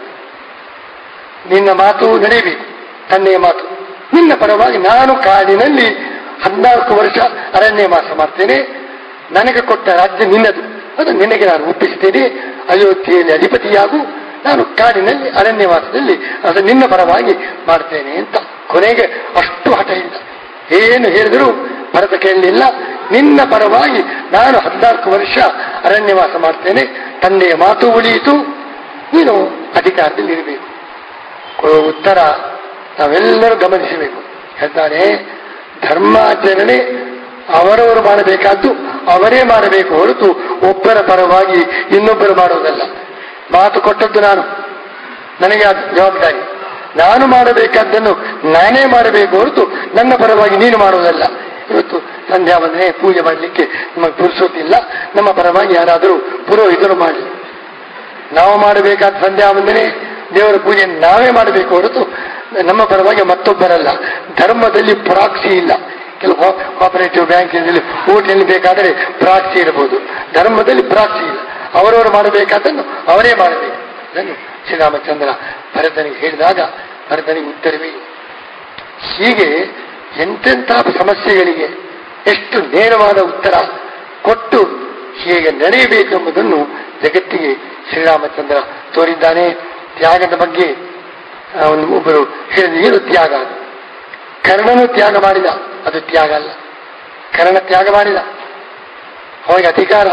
ನಿನ್ನ ಮಾತು ನಡೆಯಬೇಕು, ತಂದೆಯ ಮಾತು. ನಿನ್ನ ಪರವಾಗಿ ನಾನು ಕಾಡಿನಲ್ಲಿ 14 ವರ್ಷ ಅರಣ್ಯವಾಸ ಮಾಡ್ತೇನೆ, ನನಗೆ ಕೊಟ್ಟ ರಾಜ್ಯ ನಿನ್ನದು, ಅದು ನಿನಗೆ ನಾನು ಒಪ್ಪಿಸ್ತೇನೆ, ಅಯೋಧ್ಯೆಯಲ್ಲಿ ಅಧಿಪತಿಯಾಗು, ನಾನು ಕಾಡಿನಲ್ಲಿ ಅರಣ್ಯವಾಸದಲ್ಲಿ ಅದು ನಿನ್ನ ಪರವಾಗಿ ಮಾಡ್ತೇನೆ ಅಂತ. ಕೊನೆಗೆ ಅಷ್ಟು ಹಠ ಇಲ್ಲ, ಏನು ಹೇಳಿದರೂ ಭರತ ಕೇಳಲಿಲ್ಲ. ನಿನ್ನ ಪರವಾಗಿ ನಾನು 14 ವರ್ಷ ಅರಣ್ಯವಾಸ ಮಾಡ್ತೇನೆ, ತಂದೆಯ ಮಾತು ಉಳಿಯಿತು, ನೀನು ಅಧಿಕಾರದಲ್ಲಿ ಇರಬೇಕು. ಉತ್ತರ ನಾವೆಲ್ಲರೂ ಗಮನಿಸಬೇಕು. ಹೇಳ್ತಾನೆ, ಧರ್ಮಾಚರಣೆ ಅವರವರು ಮಾಡಬೇಕಾದ್ದು ಅವರೇ ಮಾಡಬೇಕು ಹೊರತು ಒಬ್ಬರ ಪರವಾಗಿ ಇನ್ನೊಬ್ಬರು ಮಾಡುವುದಲ್ಲ. ಮಾತು ಕೊಟ್ಟದ್ದು ನಾನು, ನನಗೆ ಜವಾಬ್ದಾರಿ, ನಾನು ಮಾಡಬೇಕಾದ್ದನ್ನು ನಾನೇ ಮಾಡಬೇಕು ಹೊರತು ನನ್ನ ಪರವಾಗಿ ನೀನು ಮಾಡುವುದಲ್ಲ. ಇವತ್ತು ಸಂಧ್ಯಾ ವಂದನೆ ಪೂಜೆ ಮಾಡಲಿಕ್ಕೆ ನಮಗೆ ಪುರುಸೋತಿಲ್ಲ, ನಮ್ಮ ಪರವಾಗಿ ಯಾರಾದರೂ ಪುರೋಹಿತರು ಮಾಡಲಿ. ನಾವು ಮಾಡಬೇಕಾದ ಸಂಧ್ಯಾ ವಂದನೆ ದೇವರ ಪೂಜೆ ನಾವೇ ಮಾಡಬೇಕು ಹೊರತು ನಮ್ಮ ಪರವಾಗಿ ಮತ್ತೊಬ್ಬರಲ್ಲ. ಧರ್ಮದಲ್ಲಿ ಪ್ರಾಕ್ಸಿ ಇಲ್ಲ. ಕೆಲವು ಕೋಆಪರೇಟಿವ್ ಬ್ಯಾಂಕಿನಲ್ಲಿ ಊಟದಲ್ಲಿ ಬೇಕಾದರೆ ಪ್ರಾಕ್ಸಿ ಇರಬಹುದು, ಧರ್ಮದಲ್ಲಿ ಪ್ರಾಕ್ಸಿ ಇಲ್ಲ. ಅವರವರು ಮಾಡಬೇಕಾದನ್ನು ಅವರೇ ಮಾಡಬೇಕು. ಇದನ್ನು ಶ್ರೀರಾಮಚಂದ್ರ ಭರತನಿಗೆ ಹೇಳಿದಾಗ ಭರತನಿಗೆ ಉತ್ತರವೇ. ಹೀಗೆ ಎಂತೆಂಥ ಸಮಸ್ಯೆಗಳಿಗೆ ಎಷ್ಟು ನೇರವಾದ ಉತ್ತರ ಕೊಟ್ಟು ಹೇಗೆ ನಡೆಯಬೇಕೆಂಬುದನ್ನು ಜಗತ್ತಿಗೆ ಶ್ರೀರಾಮಚಂದ್ರ ತೋರಿದ್ದಾನೆ. ತ್ಯಾಗದ ಬಗ್ಗೆ ಒಬ್ಬರು ಹೇಳಿದ, ಏನು ತ್ಯಾಗ? ಕರ್ಣನು ತ್ಯಾಗ ಮಾಡಿದ, ಅದು ತ್ಯಾಗ ಅಲ್ಲ. ಕರ್ಣ ತ್ಯಾಗ ಮಾಡಿದ, ಅವನಿಗೆ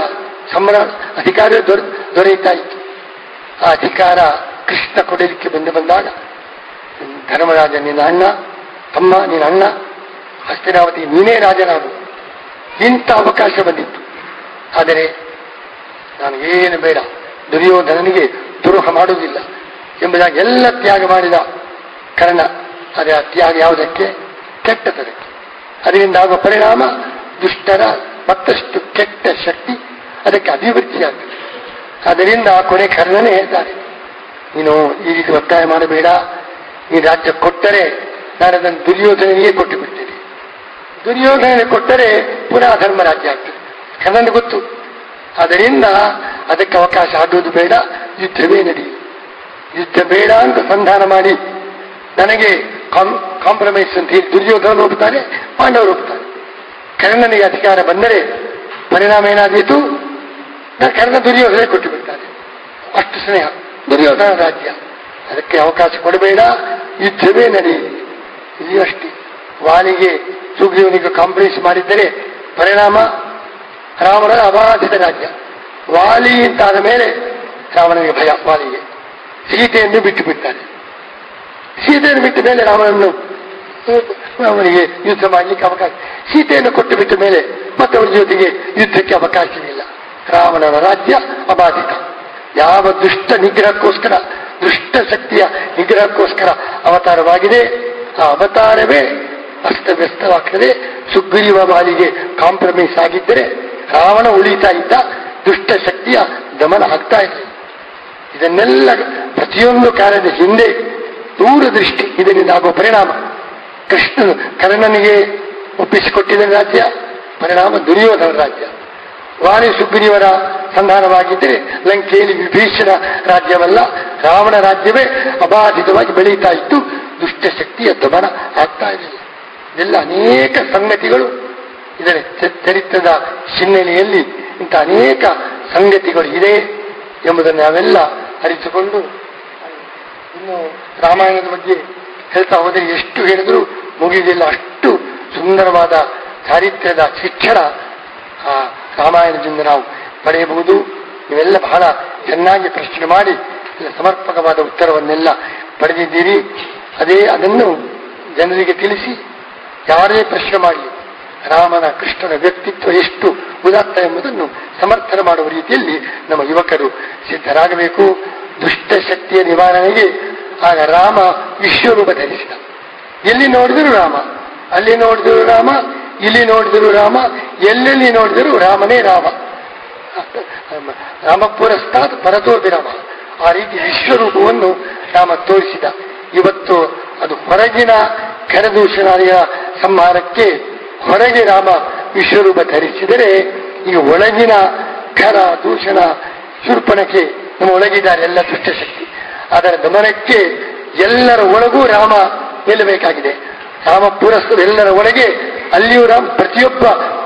ಅಧಿಕಾರ ದೊರೆಯುತ್ತಾ ಇತ್ತು. ಆ ಅಧಿಕಾರ ಕೃಷ್ಣ ಕೊಡಲಿಕ್ಕೆ ಬಂದಾಗ ಧರ್ಮರಾಜ ನಿನ್ನ ಅಣ್ಣ, ತಮ್ಮ ನಿನ್ನ ಅಣ್ಣ, ಹಸ್ತಿನಾವತಿ ನೀನೇ ರಾಜನಾಗು, ಇಂಥ ಅವಕಾಶ ಬಂದಿತ್ತು. ಆದರೆ ನನಗೇನು ಬೇಡ, ದುರ್ಯೋಧನನಿಗೆ ದ್ರೋಹ ಮಾಡುವುದಿಲ್ಲ ಎಂಬುದಾಗಿ ಎಲ್ಲ ತ್ಯಾಗ ಮಾಡಿದ ಕರ್ಣ. ಅದೇ ಆ ತ್ಯಾಗ ಯಾವುದಕ್ಕೆ? ಕೆಟ್ಟತನಕ್ಕೆ. ಅದರಿಂದ ಆಗುವ ಪರಿಣಾಮ ದುಷ್ಟರ ಮತ್ತಷ್ಟು ಕೆಟ್ಟ ಶಕ್ತಿ ಅದಕ್ಕೆ ಅಭಿವೃದ್ಧಿಯಾಗ್ತದೆ. ಅದರಿಂದ ಕೊನೆ ಕರ್ಣನೇ ಹೇಳ್ತಾರೆ, ನೀನು ಈ ರೀತಿ ಒತ್ತಾಯ ಮಾಡಬೇಡ, ಈ ರಾಜ್ಯ ಕೊಟ್ಟರೆ ನಾನು ಅದನ್ನು ದುರ್ಯೋಧನಿಗೆ ಕೊಟ್ಟು ಬಿಡ್ತೇನೆ, ದುರ್ಯೋಧನಿಗೆ ಕೊಟ್ಟರೆ ಪುನಃ ಧರ್ಮ ರಾಜ್ಯ ಆಗ್ತದೆ. ಕರ್ಣನಿಗೆ ಗೊತ್ತು. ಅದರಿಂದ ಅದಕ್ಕೆ ಅವಕಾಶ ಆಗುವುದು ಬೇಡ, ಯುದ್ಧವೇ ನಡೆಯುವುದು. ಯುದ್ಧ ಬೇಡ ಅಂತ ಸಂಧಾನ ಮಾಡಿ ನನಗೆ ಕಾಂಪ್ರಮೈಸ್ ಅಂತ ಹೇಳಿ ದುರ್ಯೋಧನ ಒಪ್ಪುತ್ತಾನೆ, ಪಾಂಡವರು ಒಪ್ಪುತ್ತಾರೆ. ಕರ್ಣನಿಗೆ ಅಧಿಕಾರ ಬಂದರೆ ಪರಿಣಾಮ ಏನಾದೀತು? ಕರ್ಣ ದುರ್ಯೋಧನ ಕೊಟ್ಟು ಬಿಡ್ತಾರೆ. ಅಷ್ಟು ಸ್ನೇಹ ದುರ್ಯೋಧನ ರಾಜ್ಯ. ಅದಕ್ಕೆ ಅವಕಾಶ ಕೊಡಬೇಡ, ಯುದ್ಧವೇ ನಡೆಯಿರಿ. ಇಲ್ಲಿ ಅಷ್ಟೇ. ವಾಲಿಗೆ ಸುಗ್ರೀವನಿಗೆ ಕಾಂಪ್ರಮೈಸ್ ಮಾಡಿದ್ದರೆ ಪರಿಣಾಮ ರಾಮನ ಅಬಾಧಿತ ರಾಜ್ಯ. ವಾಲಿ ಅಂತಾದ ಮೇಲೆ ರಾಮನಿಗೆ ಭಯ. ವಾಲಿಗೆ ಸೀತೆಯನ್ನು ಬಿಟ್ಟು ಬಿಡ್ತಾನೆ. ಸೀತೆಯನ್ನು ಬಿಟ್ಟ ಮೇಲೆ ಅವನಿಗೆ ಯುದ್ಧ ಮಾಡಲಿಕ್ಕೆ ಅವಕಾಶ. ಸೀತೆಯನ್ನು ಕೊಟ್ಟು ಬಿಟ್ಟ ಮೇಲೆ ಮತ್ತವರ ಜೊತೆಗೆ ಯುದ್ಧಕ್ಕೆ ಅವಕಾಶವಿಲ್ಲ. ರಾವಣನ ರಾಜ್ಯ ಅಬಾಧಿತ. ಯಾವ ದುಷ್ಟ ನಿಗ್ರಹಕ್ಕೋಸ್ಕರ, ದುಷ್ಟ ಶಕ್ತಿಯ ನಿಗ್ರಹಕ್ಕೋಸ್ಕರ ಅವತಾರವಾಗಿದೆ, ಆ ಅವತಾರವೇ ಅಸ್ತವ್ಯಸ್ತವಾಗ್ತದೆ. ಸುಗ್ರೀವ ಬಾಲಿಗೆ ಕಾಂಪ್ರಮೈಸ್ ಆಗಿದ್ದರೆ ರಾವಣ ಉಳಿತಾ ಇದ್ದ, ದುಷ್ಟ ಶಕ್ತಿಯ ದಮನ ಆಗ್ತಾ ಇದೆ. ಇದನ್ನೆಲ್ಲ ಪ್ರತಿಯೊಂದು ಕಾರ್ಯದ ಹಿಂದೆ ದೂರದೃಷ್ಟಿ, ಇದರಿಂದ ಆಗುವ ಪರಿಣಾಮ. ಕೃಷ್ಣನು ಕರ್ಣನಿಗೆ ಒಪ್ಪಿಸಿಕೊಟ್ಟಿದ್ದ ರಾಜ್ಯ, ಪರಿಣಾಮ ದುರ್ಯೋಧನ ರಾಜ್ಯ. ವಾಣಿ ಸುಗ್ರೀವರ ಸಂಧಾನವಾಗಿದ್ದರೆ ಲಂಕೆಯಲ್ಲಿ ವಿಭೀಷಣ ರಾಜ್ಯವಲ್ಲ, ರಾವಣ ರಾಜ್ಯವೇ ಅಬಾಧಿತವಾಗಿ ಬೆಳೀತಾ ಇತ್ತು. ದುಷ್ಟಶಕ್ತಿಯ ದಮನ ಆಗ್ತಾ ಇರಲಿಲ್ಲ. ಇದೆಲ್ಲ ಅನೇಕ ಸಂಗತಿಗಳು ಇದರ ಚರಿತ್ರದ ಹಿನ್ನೆಲೆಯಲ್ಲಿ ಇಂಥ ಅನೇಕ ಸಂಗತಿಗಳು ಇದೆ ಎಂಬುದನ್ನು ನಾವೆಲ್ಲ ಅರಿತುಕೊಂಡು, ಇನ್ನು ರಾಮಾಯಣದ ಬಗ್ಗೆ ಹೇಳ್ತಾ ಹೋದರೆ ಎಷ್ಟು ಹೇಳಿದರೂ ಮುಗಿಯುವುದಿಲ್ಲ. ಅಷ್ಟು ಸುಂದರವಾದ ಚಾರಿತ್ರ್ಯದ ಶಿಕ್ಷಣ ಆ ರಾಮಾಯಣದಿಂದ ನಾವು ಪಡೆಯಬಹುದು. ನೀವೆಲ್ಲ ಬಹಳ ಚೆನ್ನಾಗಿ ಪ್ರಶ್ನೆ ಮಾಡಿ ಸಮರ್ಪಕವಾದ ಉತ್ತರವನ್ನೆಲ್ಲ ಪಡೆದಿದ್ದೀರಿ. ಅದನ್ನು ಜನರಿಗೆ ತಿಳಿಸಿ, ಯಾರೇ ಪ್ರಶ್ನೆ ಮಾಡಲಿ ರಾಮನ ಕೃಷ್ಣನ ವ್ಯಕ್ತಿತ್ವ ಎಷ್ಟು ಉದಾತ್ತ ಎಂಬುದನ್ನು ಸಮರ್ಥನೆ ಮಾಡುವ ರೀತಿಯಲ್ಲಿ ನಮ್ಮ ಯುವಕರು ಸಿದ್ಧರಾಗಬೇಕು. ದುಷ್ಟಶಕ್ತಿಯ ನಿವಾರಣೆಗೆ ಆಗ ರಾಮ ವಿಶ್ವರೂಪ ಧರಿಸಿದ. ಎಲ್ಲಿ ನೋಡಿದರೂ ರಾಮ, ಅಲ್ಲಿ ನೋಡಿದರೂ ರಾಮ, ಇಲ್ಲಿ ನೋಡಿದರೂ ರಾಮ, ಎಲ್ಲೆಲ್ಲಿ ನೋಡಿದರೂ ರಾಮನೇ ರಾಮ. ರಾಮ ಪುರಸ್ತಾತ್ ಪರತೋಭಿರಾಮ. ಆ ರೀತಿ ವಿಶ್ವರೂಪವನ್ನು ರಾಮ ತೋರಿಸಿದ. ಇವತ್ತು ಅದು ಹೊರಗಿನ ಖರದೂಷಣಾದಿಗಳ ಸಂಹಾರಕ್ಕೆ ಹೊರಗೆ ರಾಮ ವಿಶ್ವರೂಪ ಧರಿಸಿದರೆ, ಈಗ ಒಳಗಿನ ಖರ ದೂಷಣ ಶೂರ್ಪಣಕ್ಕೆ ನಮ್ಮ ಒಳಗಿದ್ದಾರೆ ಎಲ್ಲ ದುಷ್ಟಶಕ್ತಿ. ಅದರ ದಮನಕ್ಕೆ ಎಲ್ಲರ ಒಳಗೂ ರಾಮ ನಿಲ್ಲಬೇಕಾಗಿದೆ. ರಾಮ ಪುರಸ್ಕೃತ ಎಲ್ಲರ ಒಳಗೆ ಅಲ್ಲಿಯೂ ರಾಮ, ಪ್ರತಿಯೊಬ್ಬ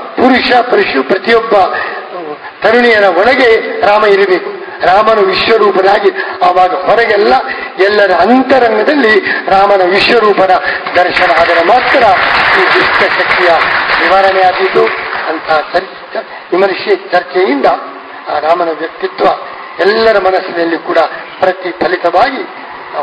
ಪುರುಷ ಪ್ರತಿಯೊಬ್ಬ ತರುಣಿಯರ ಒಳಗೆ ರಾಮ ಇರಬೇಕು. ರಾಮನ ವಿಶ್ವರೂಪನಾಗಿ ಆವಾಗ ಹೊರಗೆಲ್ಲ ಎಲ್ಲರ ಅಂತರಂಗದಲ್ಲಿ ರಾಮನ ವಿಶ್ವರೂಪದ ದರ್ಶನ ಆದರೆ ಮಾತ್ರ ಈ ದುಷ್ಟ ಶಕ್ತಿಯ ನಿವಾರಣೆ ಆದೀತು. ಅಂತಹ ವಿಮರ್ಶೆ ಚರ್ಚೆಯಿಂದ ಆ ರಾಮನ ವ್ಯಕ್ತಿತ್ವ ಎಲ್ಲರ ಮನಸ್ಸಿನಲ್ಲಿ ಕೂಡ ಪ್ರತಿಫಲಿತವಾಗಿ ನಾವು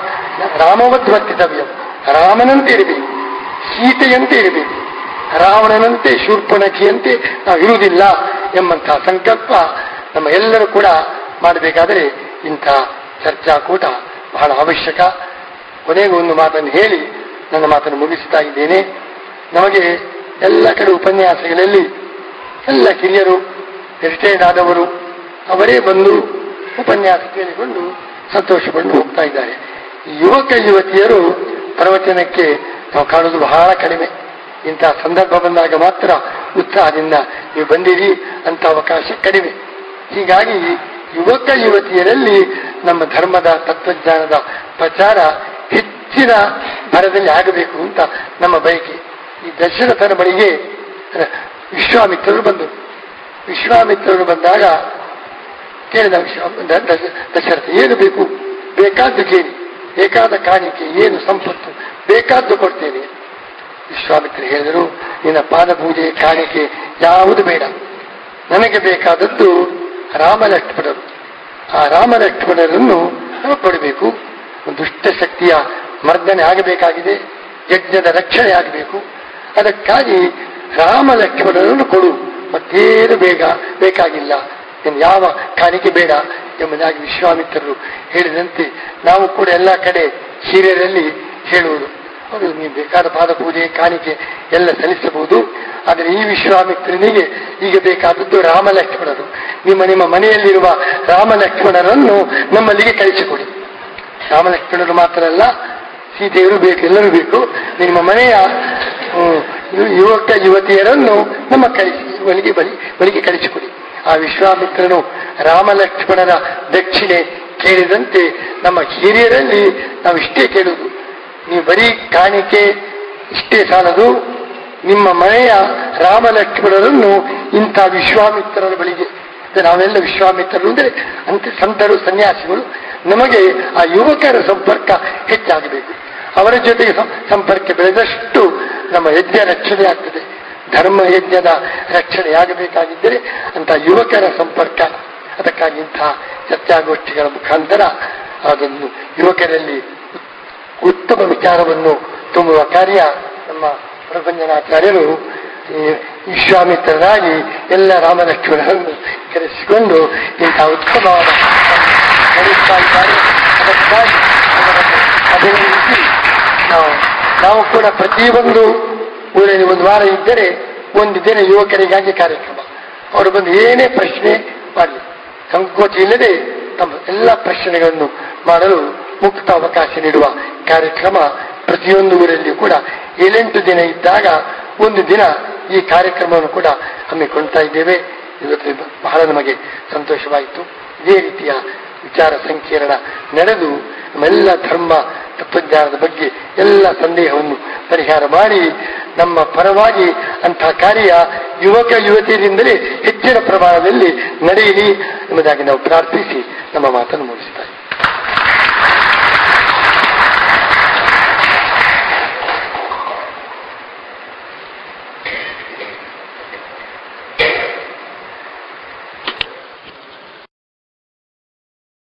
ರಾಮವದ್ವರ್ತಿತವ್ಯ, ರಾಮನಂತೆ ಇರಬೇಕು, ಸೀತೆಯಂತೆ ಇರಬೇಕು, ರಾವಣನಂತೆ ಶೂರ್ಪಣಖಿಯಂತೆ ನಾವು ಇರುವುದಿಲ್ಲ ಎಂಬಂತಹ ಸಂಕಲ್ಪ ನಮ್ಮ ಎಲ್ಲರೂ ಕೂಡ ಮಾಡಬೇಕಾದರೆ ಇಂಥ ಚರ್ಚಾಕೂಟ ಬಹಳ ಅವಶ್ಯಕ. ಕೊನೆಗೂ ಒಂದು ಮಾತನ್ನು ಹೇಳಿ ನನ್ನ ಮಾತನ್ನು ಮುಗಿಸ್ತಾ ಇದ್ದೇನೆ. ನಮಗೆ ಎಲ್ಲ ಕಡೆ ಉಪನ್ಯಾಸಗಳಲ್ಲಿ ಎಲ್ಲ ಕಿರಿಯರು ರಿಟೈರ್ಡ್ ಆದವರು ಅವರೇ ಬಂದು ಉಪನ್ಯಾಸ ಕೇಳಿಕೊಂಡು ಸಂತೋಷಪಟ್ಟು ಹೋಗ್ತಾ ಇದ್ದಾರೆ. ಯುವಕ ಯುವತಿಯರು ಪ್ರವಚನಕ್ಕೆ ನಾವು ಕಾಣುವುದು ಬಹಳ ಕಡಿಮೆ. ಇಂಥ ಸಂದರ್ಭ ಬಂದಾಗ ಮಾತ್ರ ಉತ್ಸಾಹದಿಂದ ನೀವು ಬಂದಿರಿ, ಅಂತ ಅವಕಾಶ ಕಡಿಮೆ. ಹೀಗಾಗಿ ಯುವಕ ಯುವತಿಯರಲ್ಲಿ ನಮ್ಮ ಧರ್ಮದ ತತ್ವಜ್ಞಾನದ ಪ್ರಚಾರ ಹೆಚ್ಚಿನ ಭರದಲ್ಲಿ ಆಗಬೇಕು ಅಂತ ನಮ್ಮ ಬಯಕೆ. ಈ ದಶರಥನ ಬಳಿಗೆ ವಿಶ್ವಾಮಿತ್ರರು ಬಂದರು. ವಿಶ್ವಾಮಿತ್ರರು ಬಂದಾಗ ಕೇಳಿದ ದಶರಥ, ಏನು ಬೇಕು? ಬೇಕಾದ್ದು ಕೇಳಿ, ಬೇಕಾದ ಕಾಣಿಕೆ ಏನು ಸಂಪತ್ತು ಬೇಕಾದ್ದು ಕೊಡ್ತೇನೆ. ವಿಶ್ವಾಮಿತ್ರ ಹೇಳಿದರು, ನಿನ್ನ ಪಾದಪೂಜೆ ಕಾಣಿಕೆ ಯಾವುದು ಬೇಡ, ನನಗೆ ಬೇಕಾದದ್ದು ರಾಮಲಕ್ಷ್ಮಣರು. ಆ ರಾಮಲಕ್ಷ್ಮಣರನ್ನು ನಾವು ಕೊಡಬೇಕು. ದುಷ್ಟಶಕ್ತಿಯ ಮರ್ದನೆ ಆಗಬೇಕಾಗಿದೆ, ಯಜ್ಞದ ರಕ್ಷಣೆ ಆಗಬೇಕು. ಅದಕ್ಕಾಗಿ ರಾಮಲಕ್ಷ್ಮಣರನ್ನು ಕೊಡು, ಮತ್ತೇನು ಬೇಕಾಗಿಲ್ಲ, ಯಾವ ಕಾಣಿಕೆ ಬೇಡ ಎಂಬುದಾಗಿ ವಿಶ್ವಾಮಿತ್ರರು ಹೇಳಿದಂತೆ ನಾವು ಕೂಡ ಎಲ್ಲ ಕಡೆ ಹಿರಿಯರಲ್ಲಿ ಹೇಳುವುದು, ಅವರು ನೀವು ಬೇಕಾದ ಪಾದಪೂಜೆ ಕಾಣಿಕೆ ಎಲ್ಲ ಸಲ್ಲಿಸಬಹುದು. ಆದರೆ ಈ ವಿಶ್ವಾಮಿತ್ರನಿಗೆ ಈಗ ಬೇಕಾದದ್ದು ರಾಮಲಕ್ಷ್ಮಣರು. ನಿಮ್ಮ ಮನೆಯಲ್ಲಿರುವ ರಾಮಲಕ್ಷ್ಮಣರನ್ನು ನಮ್ಮಲ್ಲಿಗೆ ಕಳಿಸಿಕೊಡಿ. ರಾಮಲಕ್ಷ್ಮಣರು ಮಾತ್ರ ಅಲ್ಲ, ಸೀತೆಯರು ಬೇಕು, ಎಲ್ಲರೂ ಬೇಕು. ನಿಮ್ಮ ಮನೆಯ ಯುವಕ ಯುವತಿಯರನ್ನು ನಮ್ಮ ಬಳಿಗೆ ಕಳಿಸಿಕೊಡಿ. ಆ ವಿಶ್ವಾಮಿತ್ರನು ರಾಮಲಕ್ಷ್ಮಣರ ದಕ್ಷಿಣೆ ಕೇಳಿದಂತೆ ನಮ್ಮ ಹಿರಿಯರಲ್ಲಿ ನಾವು ಇಷ್ಟೇ ಕೇಳುವುದು, ನೀವು ಬರೀ ಕಾಣಿಕೆ ಇಷ್ಟೇ ಸಾಲದು, ನಿಮ್ಮ ಮನೆಯ ರಾಮಲಕ್ಷ್ಮಣರನ್ನು ಇಂಥ ವಿಶ್ವಾಮಿತ್ರರ ಬಳಿಗೆ. ನಾವೆಲ್ಲ ವಿಶ್ವಾಮಿತ್ರರು ಅಂದರೆ ಅಂತ ಸಂತರು ಸನ್ಯಾಸಿಗಳು. ನಮಗೆ ಆ ಯುವಕರ ಸಂಪರ್ಕ ಹೆಚ್ಚಾಗಬೇಕು. ಅವರ ಜೊತೆಗೆ ಸಂಪರ್ಕ ಬೆಳೆದಷ್ಟು ನಮ್ಮ ಯಜ್ಞ ರಕ್ಷಣೆ ಆಗ್ತದೆ. ಧರ್ಮ ಯಜ್ಞದ ರಕ್ಷಣೆಯಾಗಬೇಕಾಗಿದ್ದರೆ ಅಂತ ಯುವಕರ ಸಂಪರ್ಕ. ಅದಕ್ಕಾಗಿ ಇಂತಹ ಚರ್ಚಾಗೋಷ್ಠಿಗಳ ಮುಖಾಂತರ ಅದನ್ನು ಯುವಕರಲ್ಲಿ ಉತ್ತಮ ವಿಚಾರವನ್ನು ತುಂಬುವ ಕಾರ್ಯ ನಮ್ಮ ಪ್ರಭಂಜನಾಚಾರ್ಯರು ವಿಶ್ವಾಮಿತ್ರರಾಗಿ ಎಲ್ಲ ರಾಮಲಕ್ಷ್ಮಣರನ್ನು ಕರೆಸಿಕೊಂಡು ಇಂತಹ ಉತ್ತಮವಾದ ನಡೆಸ್ತಾ ಇದ್ದಾರೆ. ಅದಕ್ಕಾಗಿ ಅಭಿನಂದಿಸಿ ನಾವು ಕೂಡ ಪ್ರತಿಯೊಂದು ಊರಲ್ಲಿ ಒಂದು ವಾರ ಇದ್ದರೆ ಒಂದು ದಿನ ಯುವಕರಿಗಾಗಿ ಕಾರ್ಯಕ್ರಮ. ಅವರು ಬಂದು ಏನೇ ಪ್ರಶ್ನೆ ಮಾಡಲಿ, ಸಂಕೋಚ ಇಲ್ಲದೆ ತಮ್ಮ ಎಲ್ಲ ಪ್ರಶ್ನೆಗಳನ್ನು ಮಾಡಲು ಮುಕ್ತ ಅವಕಾಶ ನೀಡುವ ಕಾರ್ಯಕ್ರಮ ಪ್ರತಿಯೊಂದು ಊರಲ್ಲಿ ಕೂಡ 7-8 ದಿನ ಇದ್ದಾಗ ಒಂದು ದಿನ ಈ ಕಾರ್ಯಕ್ರಮವನ್ನು ಕೂಡ ಹಮ್ಮಿಕೊಳ್ತಾ ಇದ್ದೇವೆ. ಇವತ್ತು ಬಹಳ ನಮಗೆ ಸಂತೋಷವಾಯಿತು. ಇದೇ ರೀತಿಯ ವಿಚಾರ ಸಂಕಿರಣ ನಡೆದು ನಮ್ಮೆಲ್ಲ ಧರ್ಮ ತತ್ವಜ್ಞಾನದ ಬಗ್ಗೆ ಎಲ್ಲ ಸಂದೇಹವನ್ನು ಪರಿಹಾರ ಮಾಡಿ ನಮ್ಮ ಪರವಾಗಿ ಅಂತಹ ಕಾರ್ಯ ಯುವಕ ಯುವತಿಯರಿಂದಲೇ ಹೆಚ್ಚಿನ ಪ್ರಮಾಣದಲ್ಲಿ ನಡೆಯಲಿ ಎಂಬುದಾಗಿ ನಾವು ಪ್ರಾರ್ಥಿಸಿ ನಮ್ಮ ಮಾತನ್ನು ಮುಗಿಸುತ್ತೇವೆ.